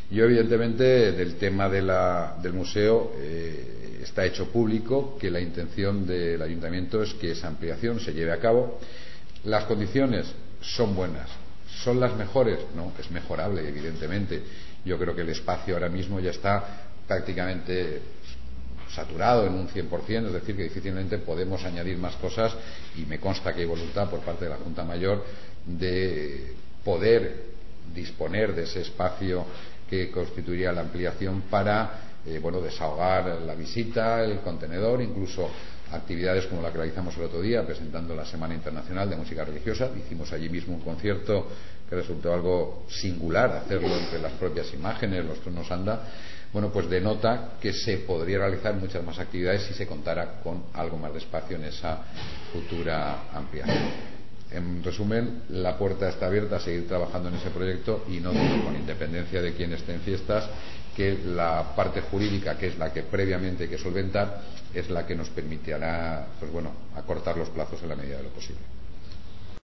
Yo, evidentemente, del tema del museo está hecho público que la intención del ayuntamiento es que esa ampliación se lleve a cabo. Las condiciones son buenas. ¿Son las mejores? No, es mejorable, evidentemente. Yo creo que el espacio ahora mismo ya está prácticamente saturado en un 100%, es decir, que difícilmente podemos añadir más cosas, y me consta que hay voluntad por parte de la Junta Mayor de poder disponer de ese espacio que constituiría la ampliación para desahogar la visita, el contenedor, incluso actividades como la que realizamos el otro día presentando la Semana Internacional de Música Religiosa. Hicimos allí mismo un concierto que resultó algo singular, hacerlo entre las propias imágenes, los tronos anda. Pues denota que se podría realizar muchas más actividades si se contara con algo más de espacio en esa futura ampliación. En resumen, la puerta está abierta a seguir trabajando en ese proyecto, y no digo, con independencia de quién esté en fiestas, que la parte jurídica, que es la que previamente hay que solventar, es la que nos permitirá acortar los plazos en la medida de lo posible.